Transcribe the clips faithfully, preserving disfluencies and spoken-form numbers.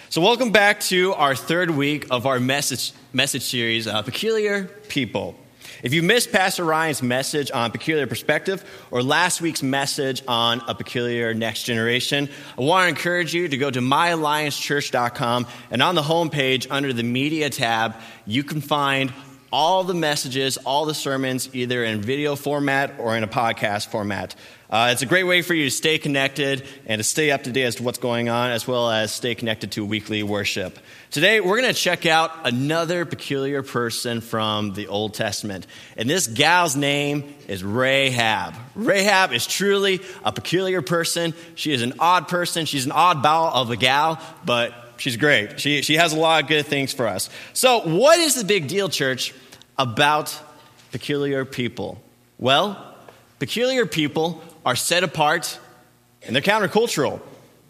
So welcome back to our third week of our message message series, uh, Peculiar People. If you missed Pastor Ryan's message on peculiar perspective or last week's message on a peculiar next generation, I want to encourage you to go to my alliance church dot com, and on the homepage under the media tab, you can find all the messages, all the sermons, either in video format or in a podcast format. Uh, it's a great way for you to stay connected and to stay up to date as to what's going on, as well as stay connected to weekly worship. Today, we're going to check out another peculiar person from the Old Testament. And this gal's name is Rahab. Rahab is truly a peculiar person. She is an odd person. She's an oddball of a gal, but she's great. She, she has a lot of good things for us. So what is the big deal, church, about peculiar people? Well, peculiar people are set apart and they're countercultural.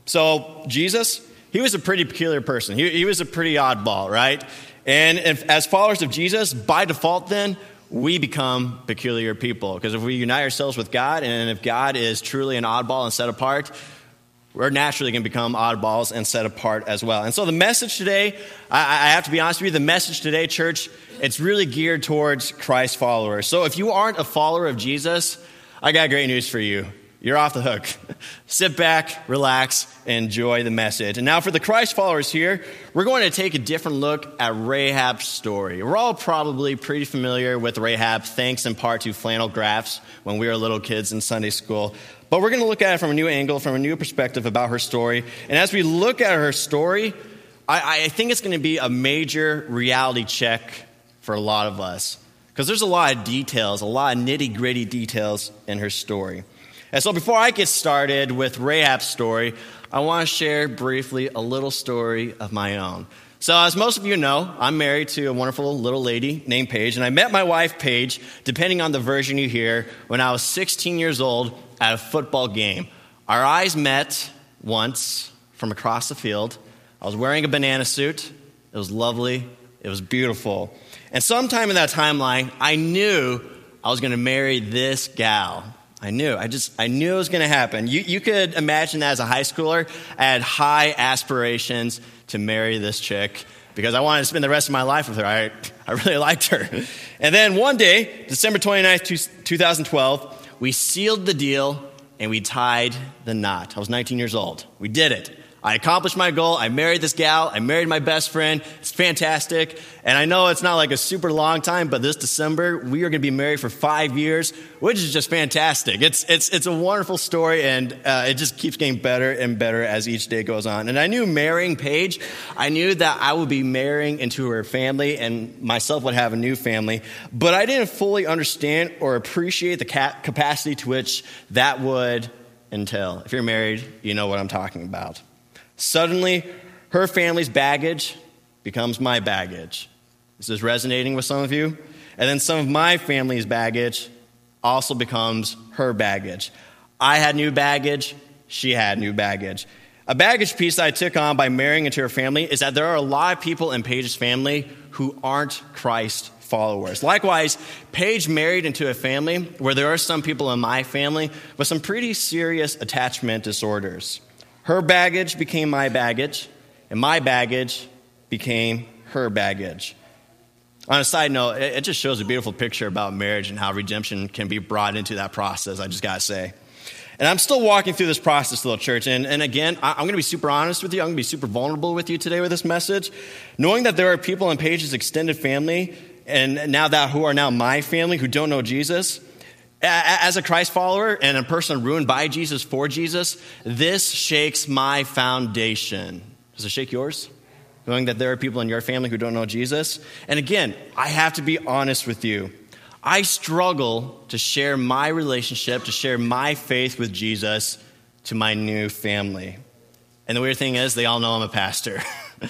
So Jesus, he was a pretty peculiar person. He, he was a pretty oddball, right? And if, as followers of Jesus, by default then, we become peculiar people. Because if we unite ourselves with God, and if God is truly an oddball and set apart, we're naturally going to become oddballs and set apart as well. And so the message today, I, I have to be honest with you, the message today, church, it's really geared towards Christ followers. So if you aren't a follower of Jesus, I got great news for you. You're off the hook. Sit back, relax, and enjoy the message. And now for the Christ followers here, we're going to take a different look at Rahab's story. We're all probably pretty familiar with Rahab, thanks in part to flannel graphs when we were little kids in Sunday school. But we're going to look at it from a new angle, from a new perspective about her story. And as we look at her story, I, I think it's going to be a major reality check for a lot of us. Because there's a lot of details, a lot of nitty-gritty details in her story. And so before I get started with Rahab's story, I want to share briefly a little story of my own. So as most of you know, I'm married to a wonderful little lady named Paige, and I met my wife, Paige, depending on the version you hear, when I was sixteen years old at a football game. Our eyes met once from across the field. I was wearing a banana suit. It was lovely. It was beautiful. And sometime in that timeline, I knew I was going to marry this gal. I knew. I just, I knew it was going to happen. You, you could imagine that as a high schooler, I had high aspirations to marry this chick because I wanted to spend the rest of my life with her. I, I really liked her. And then one day, December twenty-ninth, two thousand twelve, we sealed the deal and we tied the knot. I was nineteen years old. We did it. I accomplished my goal. I married this gal. I married my best friend. It's fantastic. And I know it's not like a super long time, but this December, we are going to be married for five years, which is just fantastic. It's it's it's a wonderful story, and uh, it just keeps getting better and better as each day goes on. And I knew marrying Paige, I knew that I would be marrying into her family, and myself would have a new family. But I didn't fully understand or appreciate the cap- capacity to which that would entail. If you're married, you know what I'm talking about. Suddenly, her family's baggage becomes my baggage. Is this resonating with some of you? And then some of my family's baggage also becomes her baggage. I had new baggage. She had new baggage. A baggage piece I took on by marrying into her family is that there are a lot of people in Paige's family who aren't Christ followers. Likewise, Paige married into a family where there are some people in my family with some pretty serious attachment disorders. Her baggage became my baggage, and my baggage became her baggage. On a side note, it just shows a beautiful picture about marriage and how redemption can be brought into that process, I just got to say. And I'm still walking through this process, little church. And, and again, I'm going to be super honest with you. I'm going to be super vulnerable with you today with this message. Knowing that there are people in Paige's extended family, and now that who are now my family, who don't know Jesus, as a Christ follower and a person ruined by Jesus for Jesus, this shakes my foundation. Does it shake yours? Knowing that there are people in your family who don't know Jesus? And again, I have to be honest with you. I struggle to share my relationship, to share my faith with Jesus to my new family. And the weird thing is, they all know I'm a pastor.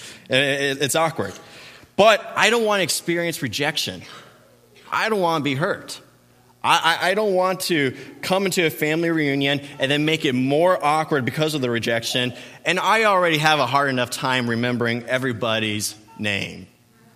It's awkward. But I don't want to experience rejection. I don't want to be hurt. I, I don't want to come into a family reunion and then make it more awkward because of the rejection. And I already have a hard enough time remembering everybody's name.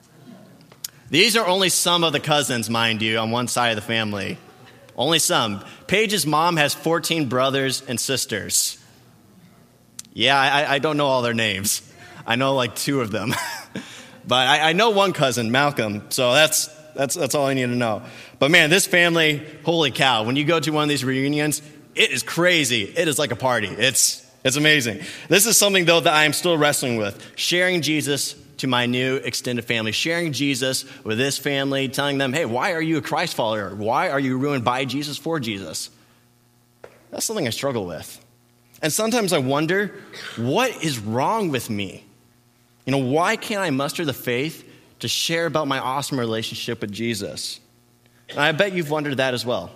These are only some of the cousins, mind you, on one side of the family. Only some. Paige's mom has fourteen brothers and sisters. Yeah, I, I don't know all their names. I know like two of them. But I, I know one cousin, Malcolm, so that's that's that's all I need to know. But man, this family, holy cow, when you go to one of these reunions, it is crazy. It is like a party. It's it's amazing. This is something, though, that I am still wrestling with. Sharing Jesus to my new extended family. Sharing Jesus with this family, telling them, hey, why are you a Christ follower? Why are you ruined by Jesus for Jesus? That's something I struggle with. And sometimes I wonder, what is wrong with me? You know, why can't I muster the faith to share about my awesome relationship with Jesus? And I bet you've wondered that as well.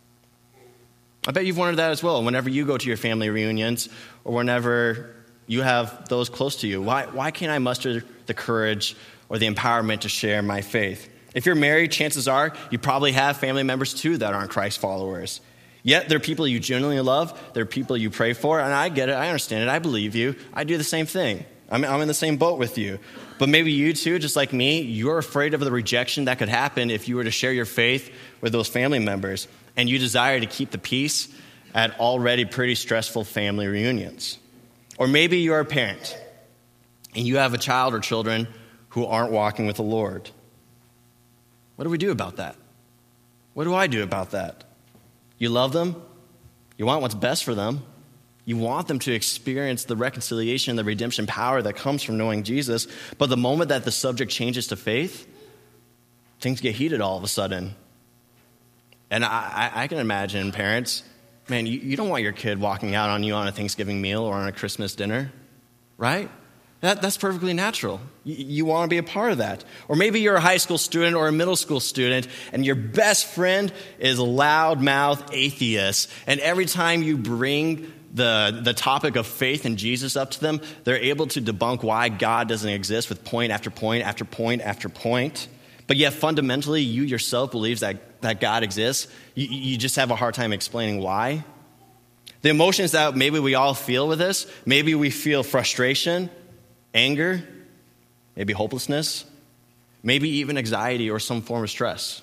I bet you've wondered that as well whenever you go to your family reunions or whenever you have those close to you. Why, why can't I muster the courage or the empowerment to share my faith? If you're married, chances are you probably have family members too that aren't Christ followers. Yet they're people you genuinely love. They're people you pray for. And I get it. I understand it. I believe you. I do the same thing. I'm, I'm in the same boat with you. But maybe you too, just like me, you're afraid of the rejection that could happen if you were to share your faith with those family members. And you desire to keep the peace at already pretty stressful family reunions. Or maybe you're a parent and you have a child or children who aren't walking with the Lord. What do we do about that? What do I do about that? You love them. You want what's best for them. You want them to experience the reconciliation and the redemption power that comes from knowing Jesus. But the moment that the subject changes to faith, things get heated all of a sudden. And I, I can imagine parents, man, you, you don't want your kid walking out on you on a Thanksgiving meal or on a Christmas dinner, right? That, that's perfectly natural. You, you want to be a part of that. Or maybe you're a high school student or a middle school student, and your best friend is a loudmouth atheist. And every time you bring the, the topic of faith and Jesus up to them, they're able to debunk why God doesn't exist with point after point after point after point. But yet fundamentally, you yourself believes that, that God exists. You, you just have a hard time explaining why. The emotions that maybe we all feel with this, maybe we feel frustration, anger, maybe hopelessness, maybe even anxiety or some form of stress.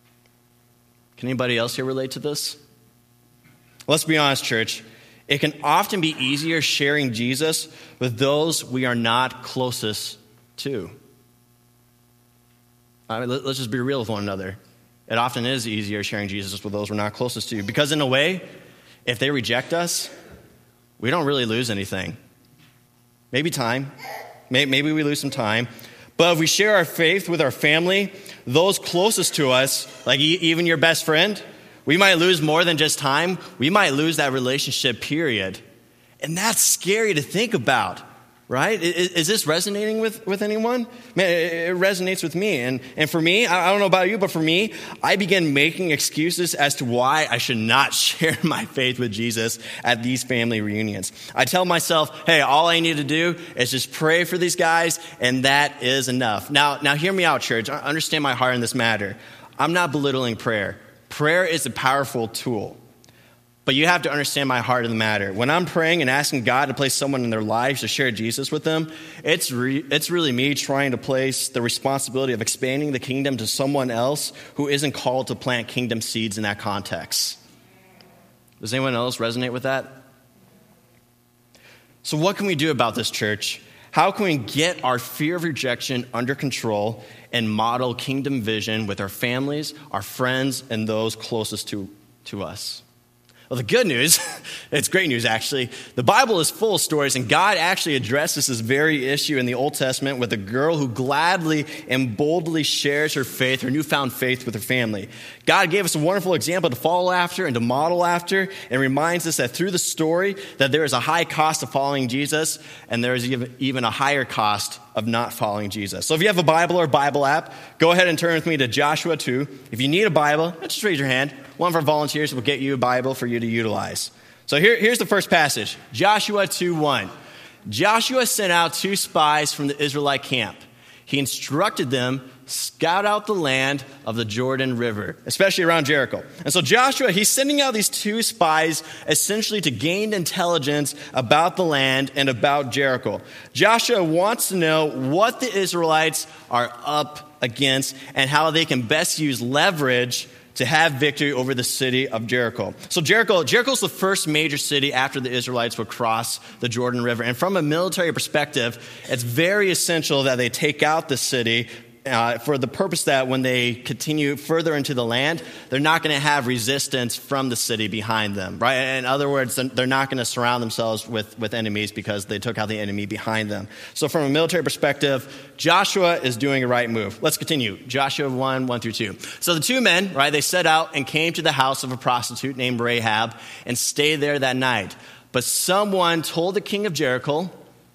Can anybody else here relate to this? Let's be honest, church. It can often be easier sharing Jesus with those we are not closest to. I mean, let's just be real with one another. It often is easier sharing Jesus with those we're not closest to. Because in a way, if they reject us, we don't really lose anything. Maybe time. Maybe we lose some time. But if we share our faith with our family, those closest to us, like even your best friend, we might lose more than just time. We might lose that relationship, period. And that's scary to think about. Right? Is, is this resonating with, with anyone? Man, it, it resonates with me. And, and for me, I, I don't know about you, but for me, I began making excuses as to why I should not share my faith with Jesus at these family reunions. I tell myself, hey, all I need to do is just pray for these guys, and that is enough. Now, now hear me out, church. Understand my heart in this matter. I'm not belittling prayer. Prayer is a powerful tool. But you have to understand my heart in the matter. When I'm praying and asking God to place someone in their lives to share Jesus with them, it's re- it's really me trying to place the responsibility of expanding the kingdom to someone else who isn't called to plant kingdom seeds in that context. Does anyone else resonate with that? So what can we do about this, church? How can we get our fear of rejection under control and model kingdom vision with our families, our friends, and those closest to, to us? Well, the good news, it's great news actually, the Bible is full of stories, and God actually addresses this very issue in the Old Testament with a girl who gladly and boldly shares her faith, her newfound faith with her family. God gave us a wonderful example to follow after and to model after, and reminds us that through the story that there is a high cost of following Jesus, and there is even a higher cost of not following Jesus. So if you have a Bible or a Bible app, go ahead and turn with me to Joshua two. If you need a Bible, just raise your hand. One of our volunteers will get you a Bible for you to utilize. So here, here's the first passage, Joshua two one. Joshua sent out two spies from the Israelite camp. He instructed them, scout out the land of the Jordan River, especially around Jericho. And so Joshua, he's sending out these two spies essentially to gain intelligence about the land and about Jericho. Joshua wants to know what the Israelites are up against and how they can best use leverage to have victory over the city of Jericho. So Jericho, Jericho's the first major city after the Israelites would cross the Jordan River. And from a military perspective, it's very essential that they take out the city Uh, for the purpose that when they continue further into the land, they're not going to have resistance from the city behind them, right? In other words, they're not going to surround themselves with, with enemies because they took out the enemy behind them. So from a military perspective, Joshua is doing a right move. Let's continue. Joshua one, one through two. So the two men, right, they set out and came to the house of a prostitute named Rahab and stayed there that night. But someone told the king of Jericho,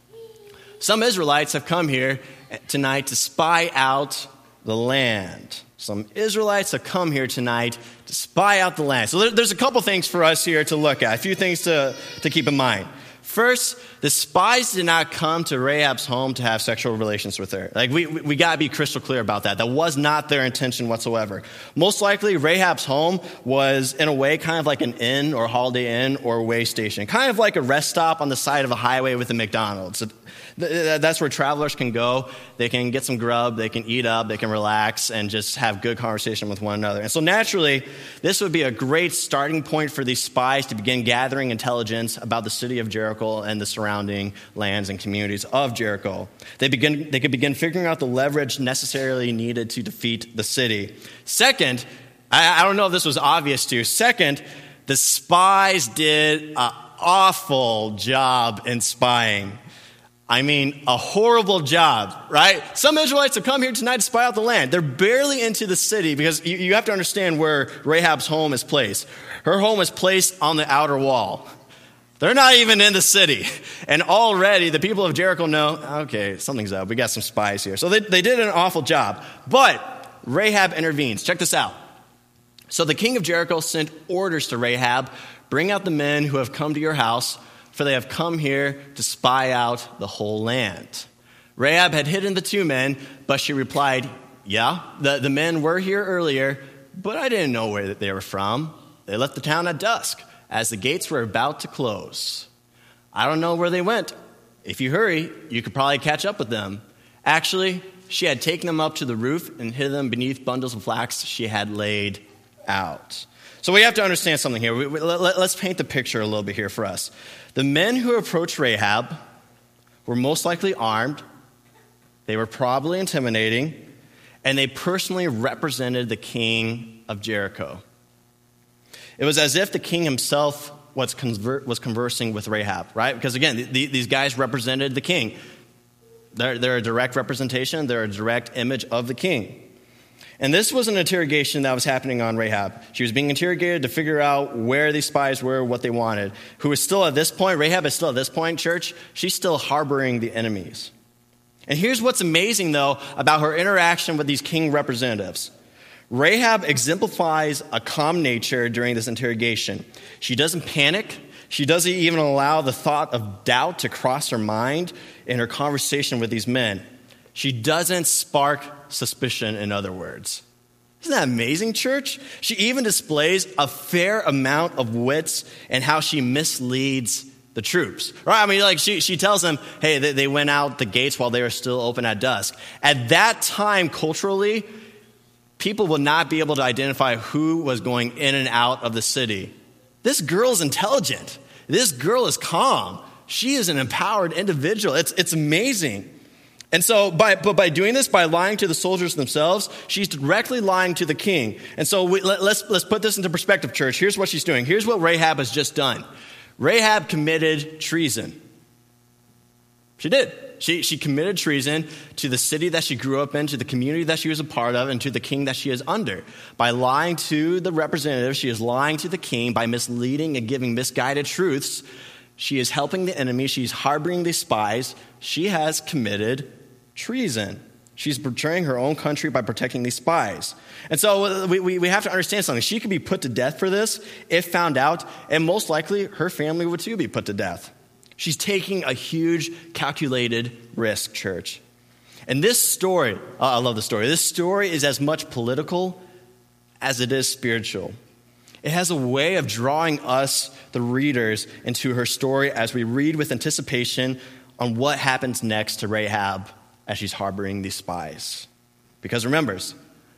some Israelites have come here tonight to spy out the land. Some Israelites have come here tonight to spy out the land. So there's a couple things for us here to look at, a few things to, to keep in mind. First, the spies did not come to Rahab's home to have sexual relations with her. Like we, we, we got to be crystal clear about that. That was not their intention whatsoever. Most likely, Rahab's home was, in a way, kind of like an inn or Holiday Inn or way station. Kind of like a rest stop on the side of a highway with a McDonald's. That's where travelers can go. They can get some grub, they can eat up, they can relax, and just have good conversation with one another. And so naturally, this would be a great starting point for these spies to begin gathering intelligence about the city of Jericho and the surrounding lands and communities of Jericho. They begin, they could begin figuring out the leverage necessarily needed to defeat the city. Second, I, I don't know if this was obvious to you. Second, the spies did an awful job in spying. I mean, a horrible job, right? Some Israelites have come here tonight to spy out the land. They're barely into the city because you, you have to understand where Rahab's home is placed. Her home is placed on the outer wall. They're not even in the city. And already the people of Jericho know, okay, something's up. We got some spies here. So they, they did an awful job. But Rahab intervenes. Check this out. So the king of Jericho sent orders to Rahab, bring out the men who have come to your house, for they have come here to spy out the whole land. Rahab had hidden the two men, but she replied, yeah, the, the men were here earlier, but I didn't know where they were from. They left the town at dusk, as the gates were about to close. I don't know where they went. If you hurry, you could probably catch up with them. Actually, she had taken them up to the roof and hid them beneath bundles of flax she had laid out. So we have to understand something here. We, we, let, let's paint the picture a little bit here for us. The men who approached Rahab were most likely armed. They were probably intimidating, and they personally represented the king of Jericho. It was as if the king himself was, conver- was conversing with Rahab, right? Because again, the, the, these guys represented the king. They're, they're a direct representation. They're a direct image of the king. And this was an interrogation that was happening on Rahab. She was being interrogated to figure out where these spies were, what they wanted. Who is still at this point, Rahab is still at this point, church, she's still harboring the enemies. And here's what's amazing, though, about her interaction with these king representatives. Rahab exemplifies a calm nature during this interrogation. She doesn't panic. She doesn't even allow the thought of doubt to cross her mind in her conversation with these men. She doesn't spark suspicion, in other words. Isn't that amazing, church? She even displays a fair amount of wits in how she misleads the troops. Right? I mean, like she, she tells them, hey, they, they went out the gates while they were still open at dusk. At that time, culturally, people would not be able to identify who was going in and out of the city. This girl's intelligent. This girl is calm. She is an empowered individual. It's, it's amazing. And so, by, but by doing this, by lying to the soldiers themselves, she's directly lying to the king. And so we, let, let's, let's put this into perspective, church. Here's what she's doing. Here's what Rahab has just done. Rahab committed treason. She did. She, she committed treason to the city that she grew up in, to the community that she was a part of, and to the king that she is under. By lying to the representative, she is lying to the king by misleading and giving misguided truths. She is helping the enemy. She's harboring these spies. She has committed treason. She's betraying her own country by protecting these spies. And so we, we, we have to understand something. She could be put to death for this if found out, and most likely her family would too be put to death. She's taking a huge calculated risk, church. And this story, oh, I love the story. This story is as much political as it is spiritual. It has a way of drawing us, the readers, into her story as we read with anticipation on what happens next to Rahab as she's harboring these spies. Because remember,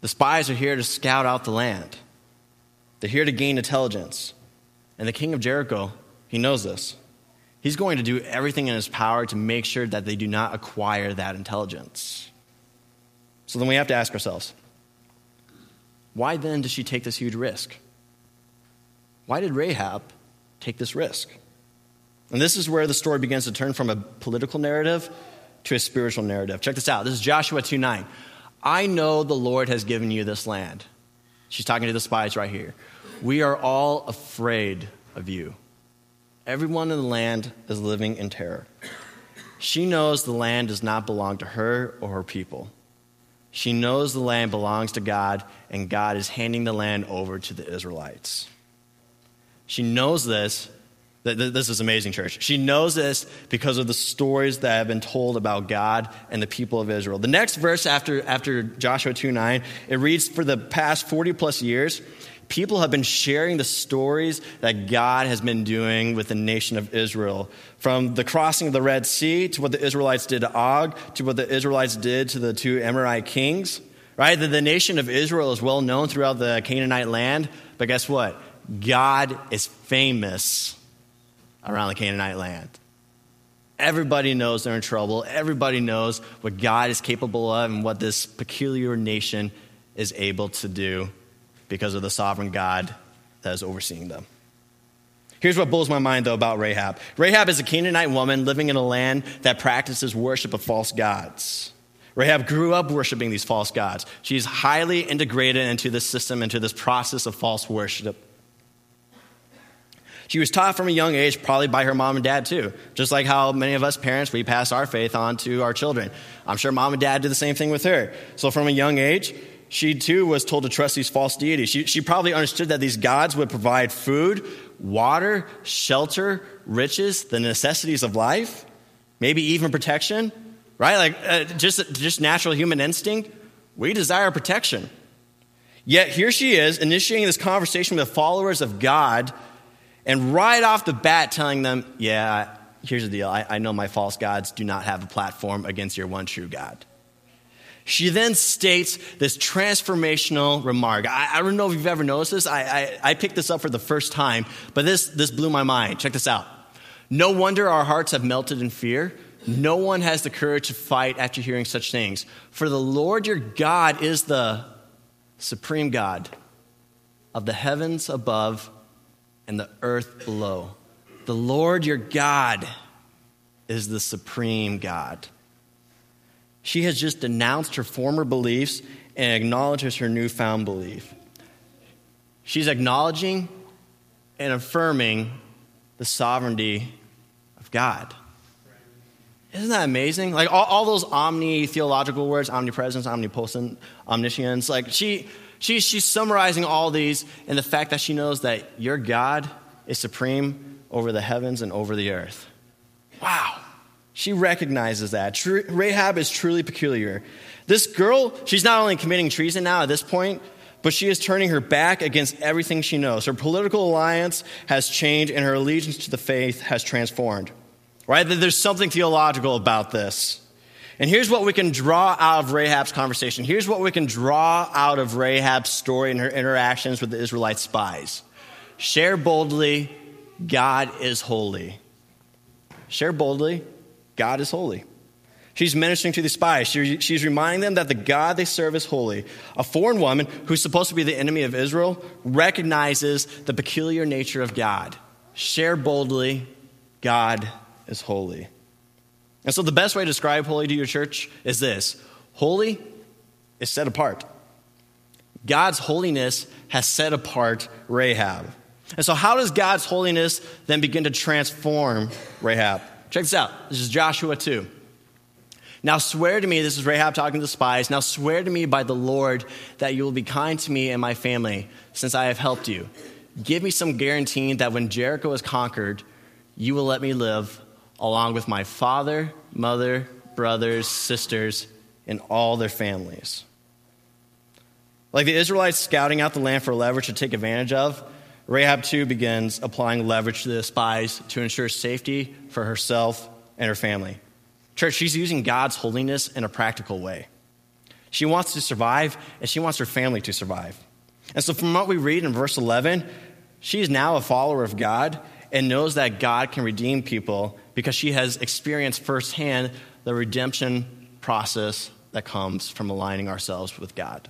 The spies are here to scout out the land. They're here to gain intelligence. And the king of Jericho, he knows this. He's going to do everything in his power to make sure that they do not acquire that intelligence. So then we have to ask ourselves, why then does she take this huge risk? Why did Rahab take this risk? And this is where the story begins to turn from a political narrative to a spiritual narrative. Check this out. This is Joshua two nine. I know the Lord has given you this land. She's talking to the spies right here. We are all afraid of you. Everyone in the land is living in terror. She knows the land does not belong to her or her people. She knows the land belongs to God, and God is handing the land over to the Israelites. She knows this. This is amazing, church. She knows this because of the stories that have been told about God and the people of Israel. The next verse after, after Joshua two nine, it reads, for the past forty plus years, people have been sharing the stories that God has been doing with the nation of Israel. From the crossing of the Red Sea to what the Israelites did to Og, to what the Israelites did to the two Amorite kings. Right? The, the nation of Israel is well known throughout the Canaanite land. But guess what? God is famous around the Canaanite land. Everybody knows they're in trouble. Everybody knows what God is capable of and what this peculiar nation is able to do because of the sovereign God that is overseeing them. Here's what blows my mind, though, about Rahab. Rahab is a Canaanite woman living in a land that practices worship of false gods. Rahab grew up worshiping these false gods. She's highly integrated into this system, into this process of false worship. She was taught from a young age, probably by her mom and dad too. Just like how many of us parents, we pass our faith on to our children. I'm sure mom and dad did the same thing with her. So from a young age, she too was told to trust these false deities. She, she probably understood that these gods would provide food, water, shelter, riches, the necessities of life, maybe even protection, right? Like uh, just, just natural human instinct. We desire protection. Yet here she is initiating this conversation with followers of God, and right off the bat telling them, yeah, here's the deal. I, I know my false gods do not have a platform against your one true God. She then states this transformational remark. I, I don't know if you've ever noticed this. I, I, I picked this up for the first time, but this, this blew my mind. Check this out. No wonder our hearts have melted in fear. No one has the courage to fight after hearing such things. For the Lord your God is the supreme God of the heavens above and the earth below. The Lord your God is the supreme God. She has just denounced her former beliefs and acknowledges her newfound belief. She's acknowledging and affirming the sovereignty of God. Isn't that amazing? Like all, all those omni-theological words, omnipresence, omnipotent, omniscience, like she... She, she's summarizing all these in the fact that she knows that your God is supreme over the heavens and over the earth. Wow. She recognizes that. Tr- Rahab is truly peculiar. This girl, she's not only committing treason now at this point, but she is turning her back against everything she knows. Her political alliance has changed and her allegiance to the faith has transformed. Right? There's something theological about this. And here's what we can draw out of Rahab's conversation. Here's what we can draw out of Rahab's story and her interactions with the Israelite spies. Share boldly, God is holy. Share boldly, God is holy. She's ministering to the spies. She, she's reminding them that the God they serve is holy. A foreign woman who's supposed to be the enemy of Israel recognizes the peculiar nature of God. Share boldly, God is holy. And so the best way to describe holy to your church is this. Holy is set apart. God's holiness has set apart Rahab. And so how does God's holiness then begin to transform Rahab? Check this out. This is Joshua two. Now swear to me, this is Rahab talking to the spies, now swear to me by the Lord that you will be kind to me and my family since I have helped you. Give me some guarantee that when Jericho is conquered, you will let me live along with my father, mother, brothers, sisters, and all their families. Like the Israelites scouting out the land for leverage to take advantage of, Rahab too begins applying leverage to the spies to ensure safety for herself and her family. Church, she's using God's holiness in a practical way. She wants to survive, and she wants her family to survive. And so from what we read in verse eleven, she is now a follower of God and knows that God can redeem people because she has experienced firsthand the redemption process that comes from aligning ourselves with God.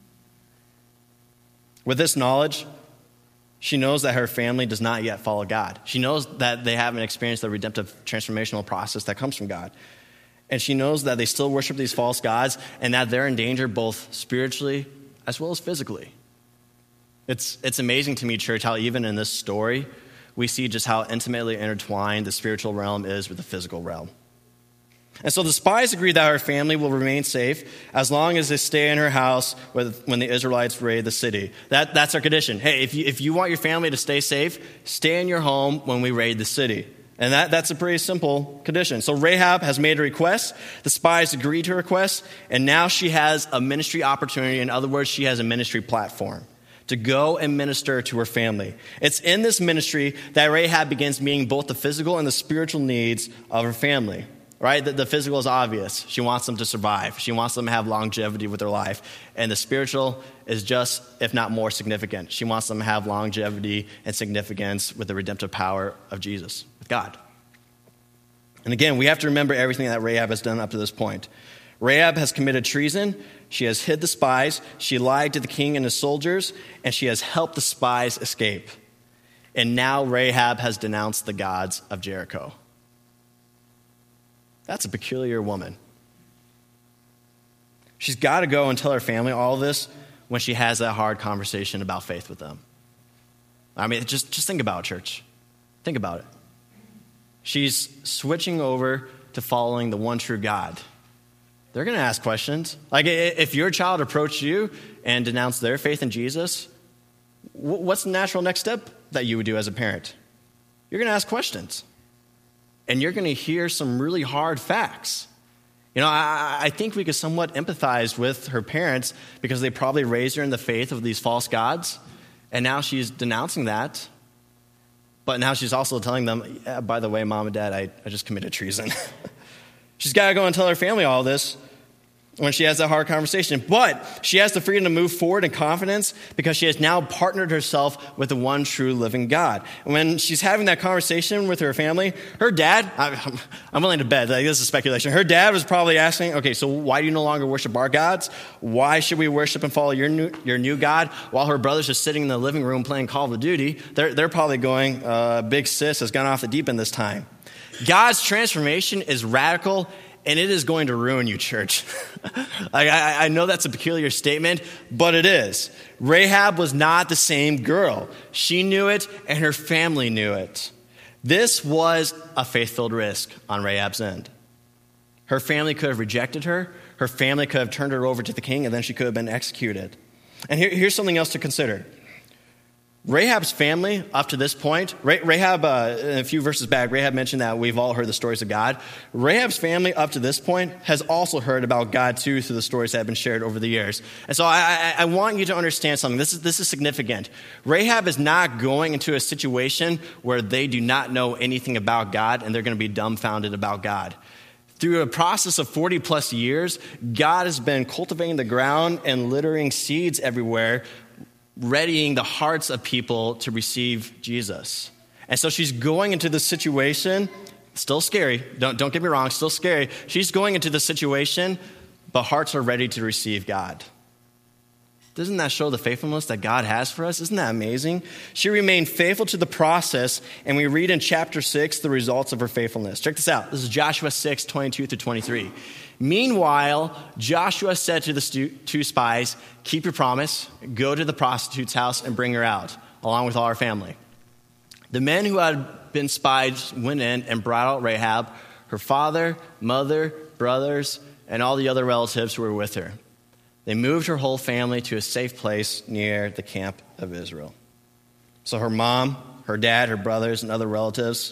With this knowledge, she knows that her family does not yet follow God. She knows that they haven't experienced the redemptive transformational process that comes from God. And she knows that they still worship these false gods and that they're in danger both spiritually as well as physically. It's, it's amazing to me, church, how even in this story, we see just how intimately intertwined the spiritual realm is with the physical realm. And so the spies agree that her family will remain safe as long as they stay in her house when the Israelites raid the city. That, that's our condition. Hey, if you, if you want your family to stay safe, stay in your home when we raid the city. And that, that's a pretty simple condition. So Rahab has made a request. The spies agreed to her request. And now she has a ministry opportunity. In other words, she has a ministry platform to go and minister to her family. It's in this ministry that Rahab begins meeting both the physical and the spiritual needs of her family. Right? The, the physical is obvious. She wants them to survive. She wants them to have longevity with their life. And the spiritual is just, if not more, significant. She wants them to have longevity and significance with the redemptive power of Jesus, with God. And again, we have to remember everything that Rahab has done up to this point. Rahab has committed treason. She has hid the spies. She lied to the king and his soldiers. And she has helped the spies escape. And now Rahab has denounced the gods of Jericho. That's a peculiar woman. She's got to go and tell her family all of this when she has that hard conversation about faith with them. I mean, just, just think about it, church. Think about it. She's switching over to following the one true God. They're going to ask questions. Like, if your child approached you and denounced their faith in Jesus, what's the natural next step that you would do as a parent? You're going to ask questions. And you're going to hear some really hard facts. You know, I, I think we could somewhat empathize with her parents because they probably raised her in the faith of these false gods. And now she's denouncing that. But now she's also telling them, yeah, by the way, mom and dad, I, I just committed treason. She's got to go and tell her family all this when she has that hard conversation. But she has the freedom to move forward in confidence because she has now partnered herself with the one true living God. And when she's having that conversation with her family, her dad, I'm willing to bet, like, this is speculation, her dad was probably asking, okay, so why do you no longer worship our gods? Why should we worship and follow your new, your new God? While her brother's just sitting in the living room playing Call of Duty, they're, they're probably going, uh, big sis has gone off the deep end this time. God's transformation is radical, and it is going to ruin you, church. I, I, I know that's a peculiar statement, but it is. Rahab was not the same girl. She knew it, and her family knew it. This was a faith-filled risk on Rahab's end. Her family could have rejected her. Her family could have turned her over to the king, and then she could have been executed. And here, here's something else to consider. Rahab's family, up to this point, Rahab, uh, a few verses back, Rahab mentioned that we've all heard the stories of God. Rahab's family, up to this point, has also heard about God, too, through the stories that have been shared over the years. And so I, I, I want you to understand something. This is, this is significant. Rahab is not going into a situation where they do not know anything about God, and they're going to be dumbfounded about God. Through a process of forty plus years, God has been cultivating the ground and littering seeds everywhere, readying the hearts of people to receive Jesus. And so she's going into this situation, still scary, don't, don't get me wrong, still scary. She's going into the situation, but hearts are ready to receive God. Doesn't that show the faithfulness that God has for us? Isn't that amazing? She remained faithful to the process, and we read in chapter six the results of her faithfulness. Check this out. This is Joshua six, twenty-two through twenty-three. Meanwhile, Joshua said to the stu- two spies, keep your promise, go to the prostitute's house and bring her out, along with all her family. The men who had been spies went in and brought out Rahab, her father, mother, brothers, and all the other relatives who were with her. They moved her whole family to a safe place near the camp of Israel. So her mom, her dad, her brothers, and other relatives,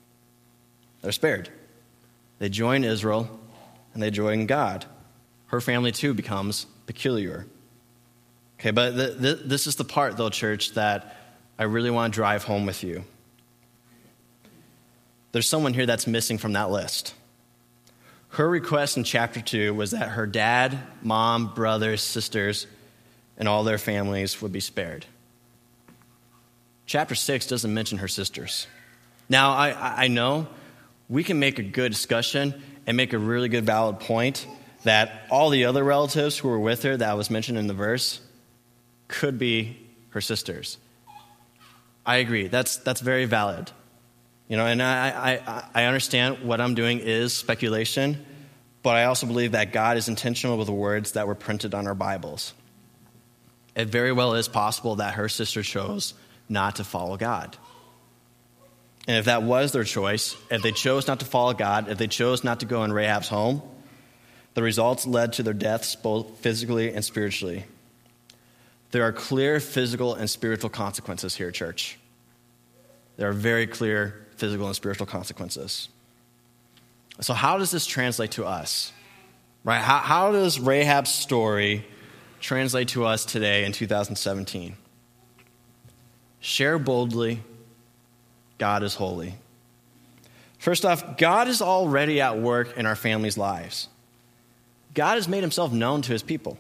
they're spared. They join Israel, and they join God. Her family, too, becomes peculiar. Okay, but th- th- this is the part, though, church, that I really want to drive home with you. There's someone here that's missing from that list. Her request in chapter two was that her dad, mom, brothers, sisters, and all their families would be spared. Chapter six doesn't mention her sisters. Now, I, I know we can make a good discussion and make a really good valid point that all the other relatives who were with her that was mentioned in the verse could be her sisters. I agree. That's that's very valid. You know, and I, I, I understand what I'm doing is speculation, but I also believe that God is intentional with the words that were printed on our Bibles. It very well is possible that her sister chose not to follow God. And if that was their choice, if they chose not to follow God, if they chose not to go in Rahab's home, the results led to their deaths both physically and spiritually. There are clear physical and spiritual consequences here, church. There are very clear physical and spiritual consequences. So how does this translate to us? Right? How, how does Rahab's story translate to us today in two thousand seventeen? Share boldly, God is holy. First off, God is already at work in our families' lives. God has made himself known to his people.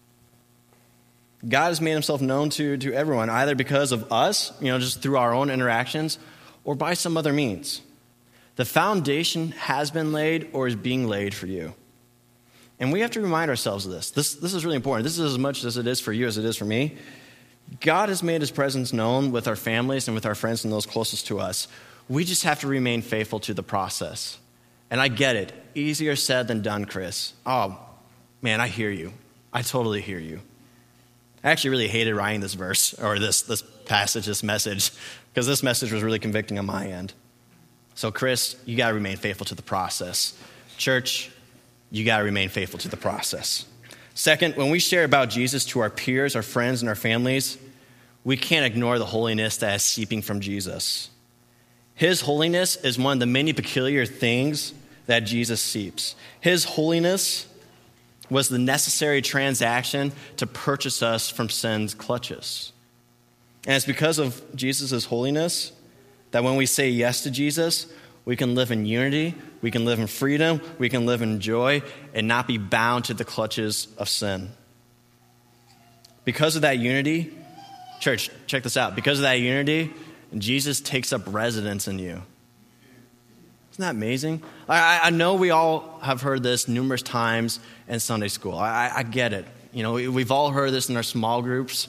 God has made himself known to, to everyone, either because of us, you know, just through our own interactions, or by some other means. The foundation has been laid or is being laid for you. And we have to remind ourselves of this. This, this is really important. This is as much as it is for you as it is for me. God has made his presence known with our families and with our friends and those closest to us. We just have to remain faithful to the process. And I get it. Easier said than done, Chris. Oh, man, I hear you. I totally hear you. I actually really hated writing this verse, or this, this passage, this message, because this message was really convicting on my end. So, Chris, you got to remain faithful to the process. Church, you got to remain faithful to the process. Second, when we share about Jesus to our peers, our friends, and our families, we can't ignore the holiness that is seeping from Jesus. His holiness is one of the many peculiar things that Jesus seeps. His holiness was the necessary transaction to purchase us from sin's clutches. And it's because of Jesus' holiness that when we say yes to Jesus, we can live in unity, we can live in freedom, we can live in joy, and not be bound to the clutches of sin. Because of that unity, church, check this out. Because of that unity, Jesus takes up residence in you. Isn't that amazing? I, I know we all have heard this numerous times in Sunday school. I, I get it. You know, we, we've all heard this in our small groups.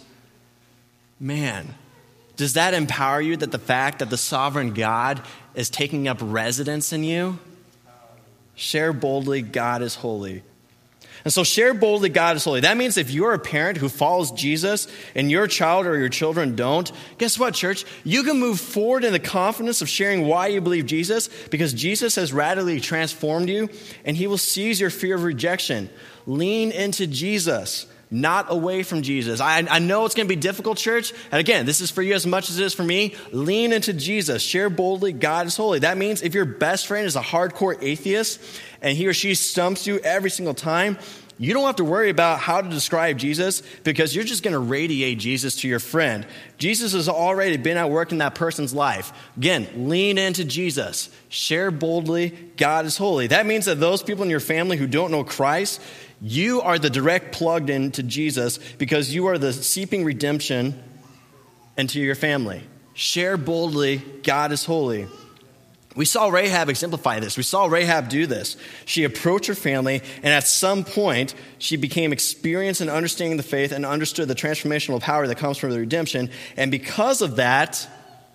Man, does that empower you that the fact that the sovereign God is taking up residence in you? Share boldly, God is holy. And so share boldly, God is holy. That means if you're a parent who follows Jesus and your child or your children don't, guess what, church? You can move forward in the confidence of sharing why you believe Jesus, because Jesus has radically transformed you and he will seize your fear of rejection. Lean into Jesus, not away from Jesus. I, I know it's going to be difficult, church. And again, this is for you as much as it is for me. Lean into Jesus. Share boldly, God is holy. That means if your best friend is a hardcore atheist and he or she stumps you every single time, you don't have to worry about how to describe Jesus, because you're just going to radiate Jesus to your friend. Jesus has already been at work in that person's life. Again, lean into Jesus. Share boldly, God is holy. That means that those people in your family who don't know Christ, you are the direct plugged into Jesus, because you are the seeping redemption into your family. Share boldly, God is holy. We saw Rahab exemplify this. We saw Rahab do this. She approached her family, and at some point, she became experienced in understanding the faith and understood the transformational power that comes from the redemption. And because of that,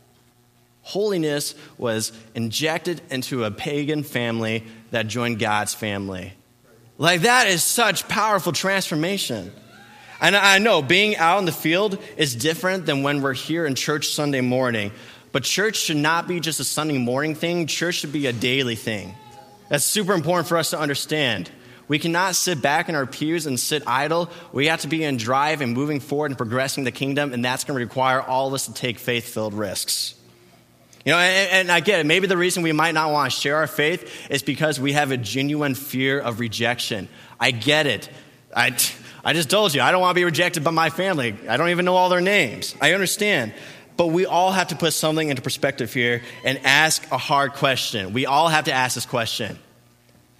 holiness was injected into a pagan family that joined God's family. Like, that is such powerful transformation. And I know being out in the field is different than when we're here in church Sunday morning. But church should not be just a Sunday morning thing. Church should be a daily thing. That's super important for us to understand. We cannot sit back in our pews and sit idle. We have to be in drive and moving forward and progressing the kingdom, and that's going to require all of us to take faith-filled risks. You know, and, and I get it. Maybe the reason we might not want to share our faith is because we have a genuine fear of rejection. I get it. I, I just told you, I don't want to be rejected by my family. I don't even know all their names. I understand. But we all have to put something into perspective here and ask a hard question. We all have to ask this question.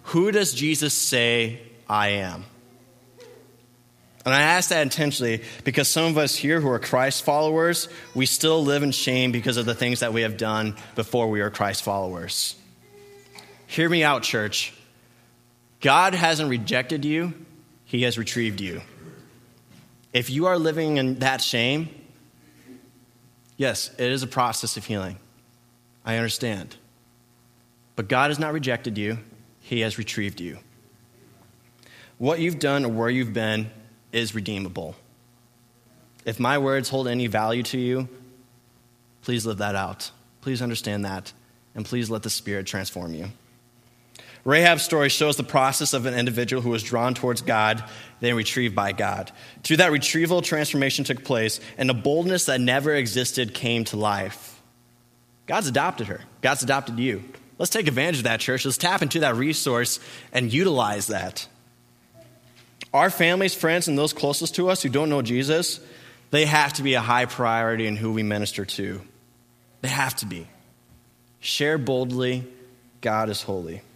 Who does Jesus say I am? And I ask that intentionally because some of us here who are Christ followers, we still live in shame because of the things that we have done before we were Christ followers. Hear me out, church. God hasn't rejected you. He has retrieved you. If you are living in that shame, yes, it is a process of healing. I understand. But God has not rejected you. He has retrieved you. What you've done or where you've been is redeemable. If my words hold any value to you, please live that out. Please understand that. And please let the Spirit transform you. Rahab's story shows the process of an individual who was drawn towards God, then retrieved by God. Through that retrieval, transformation took place, and a boldness that never existed came to life. God's adopted her. God's adopted you. Let's take advantage of that, church. Let's tap into that resource and utilize that. Our families, friends, and those closest to us who don't know Jesus, they have to be a high priority in who we minister to. They have to be. Share boldly. God is holy.